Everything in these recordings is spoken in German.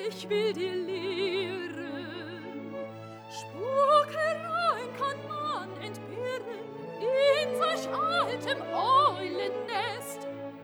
ich will dir lehren. Spukereien kann man entbehren in solch altem Eulennest.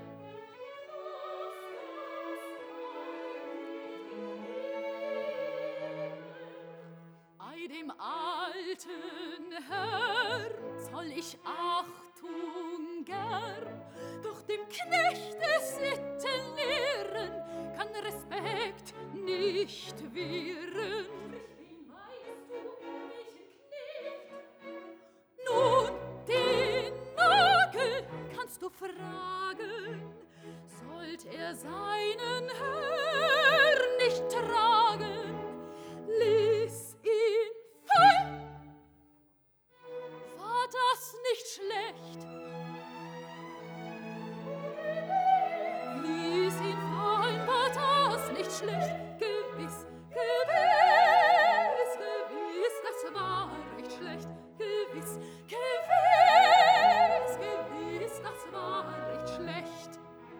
Ei dem alten Herrn zoll ich Achtung gern, doch dem Knecht des Sitten lehren kann Respekt nicht wehren. Wen meinst du, welchen Knecht? Nun, den Nagel kannst du fragen, sollt er seinen Herrn nicht tragen, lies ihn fein. War das nicht schlecht? Lies ihn fein, war das nicht schlecht? Gewiss, gewiss, gewiss, das war recht schlecht. Gewiss, gewiss, gewiss, das war recht schlecht.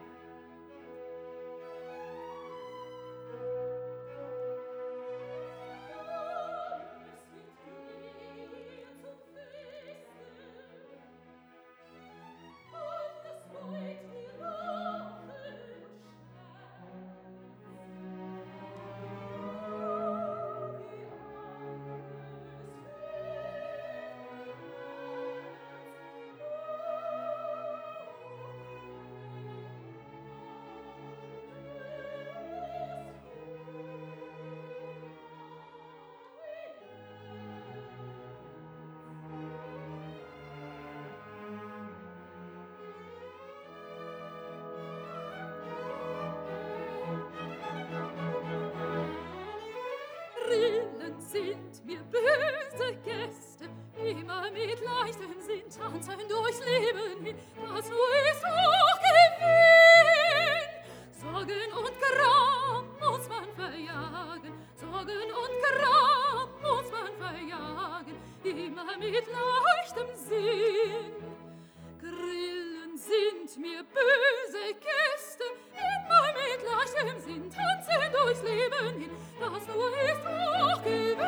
Rillen sind mir böse Gäste, immer mit leichtem Sinn tanzen durchs Leben hin, das nur ist Hochgewinn. Sorgen und Gram muss man verjagen, Sorgen und Gram muss man verjagen, immer mit leichtem Sinn. Grillen sind mir böse Gäste, immer mit leichtem Sinn tanzen durchs Leben hin, das nur ist Hochgewinn.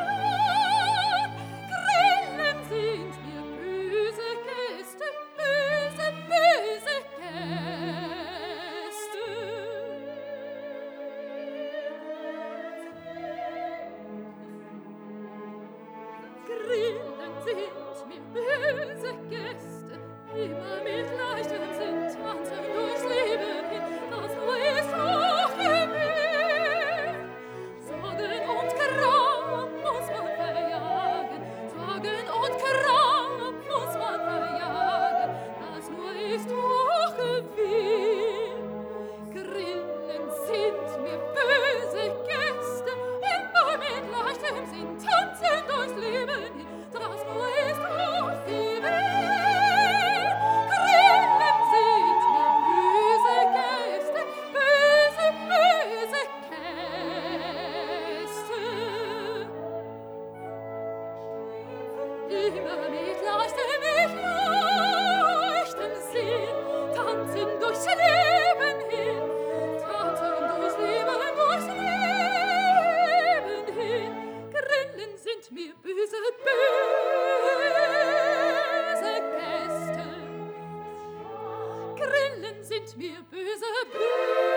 Grillen sind mir böse Gäste, böse, böse Gäste. Grillen sind mir böse Gäste, immer mit leichtem Sinn tanzen durchs Leben hin, das nur ist Hochgewinn. Sorgen und Gram muss man verjagen, Sorgen und Gram muss man verjagen, das nur ist Hochgewinn. Grillen sind mir böse Gäste, immer mit leichtem Sinn tanzen durchs Leben hin, das nur ist Hochgewinn. Grillen sind mir böse Gäste, böse, böse Gäste. Immer mit leichtem Sinn tanzen durchs Leben hin, tanzen durchs Leben hin. Grillen sind mir böse, böse Gäste. Grillen sind mir böse, böse